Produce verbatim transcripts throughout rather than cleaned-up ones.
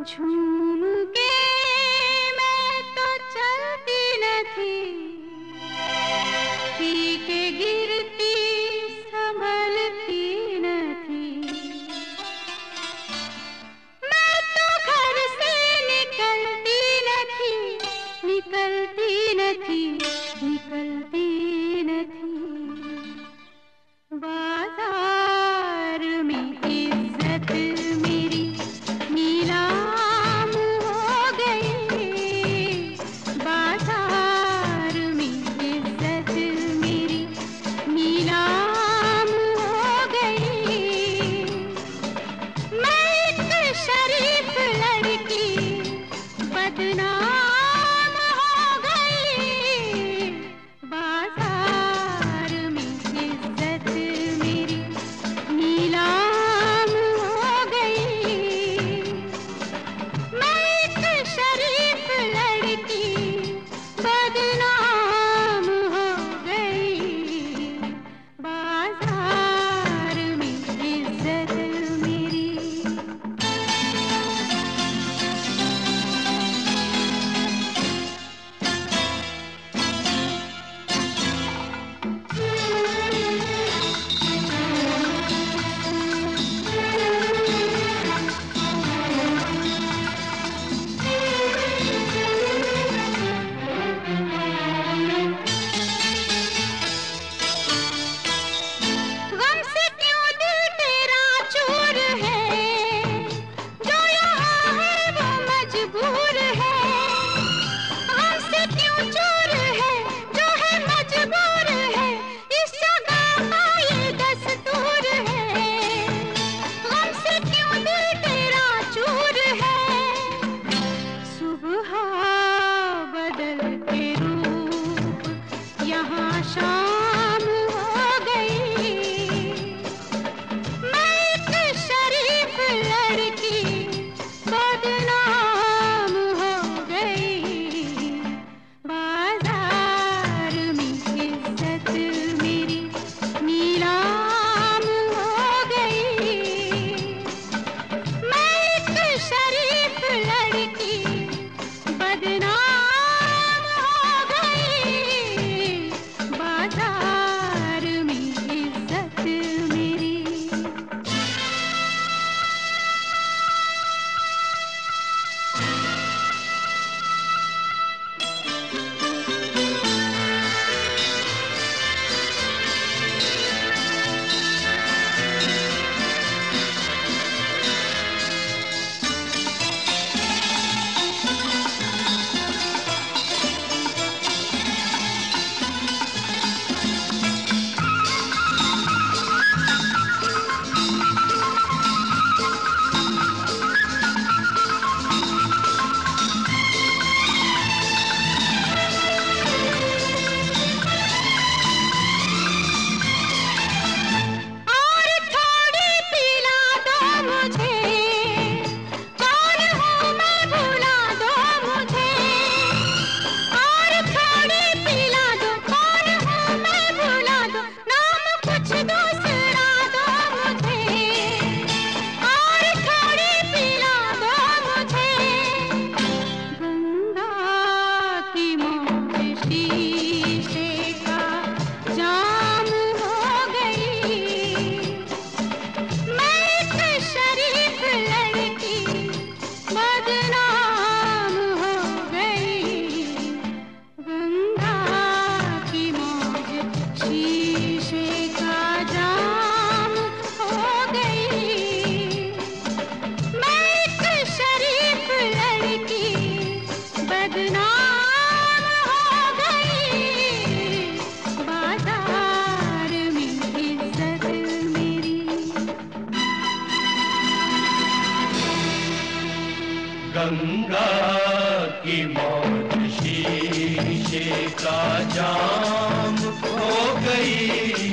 झूम के मैं तो चलती न थी, पी के गिरती संभलती न थी। मैं तो घर से निकलती न थी, निकलती न थी, निकलती न थी। बाजार में इज्जत मेरी नीलाम हो गई, बाजार में इज्जत मेरी नीलाम हो गई। मैं एक शरीफ लड़की बदनाम हो गई, बाजार में इज्जत मेरी नीलाम हो गई। मैं एक शरीफ लड़की बदनाम हो गई, बाजार में इज्जत मेरी। गम से क्यों दिल तेरा चूर है, जो यहाँ है वो मजबूर है। गम से क्यों चूर है, जो है मजबूर है, इस जगह का ये दस्तूर है। गम से क्यों दिल तेरा चूर है, सुबह बदल के रूप यहाँ शाम हो गई। मैं एक शरीफ लड़की बदनाम हो गई, बाजार में इज्जत मेरी नीलाम हो गई। मैं एक शरीफ लड़की बदनाम हो गई, बाजार में इज्जत मेरी। और थोड़ी पिला दो मुझे, कौन हूँ मैं भुला दो मुझे। और थोड़ी पिला दो, कौन हूँ मैं भुला दो, नाम कुछ दूसरा दो मुझे। और थोड़ी पिला दो मुझे, गंगा की मौत शीशे का जाम हो गई। मैं एक शरीफ लड़की बदनाम हो गई, गंगा की मौज शीशे का जाम हो गई। मैं एक शरीफ लड़की बदनाम हो गई, बाजार में इज्जत मेरी। गंगा की मौत शीशे का जाम हो गई,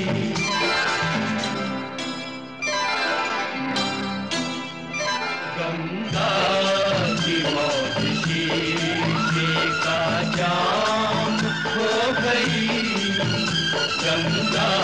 गंगा की मौत शीशे का जाम हो गई, गंगा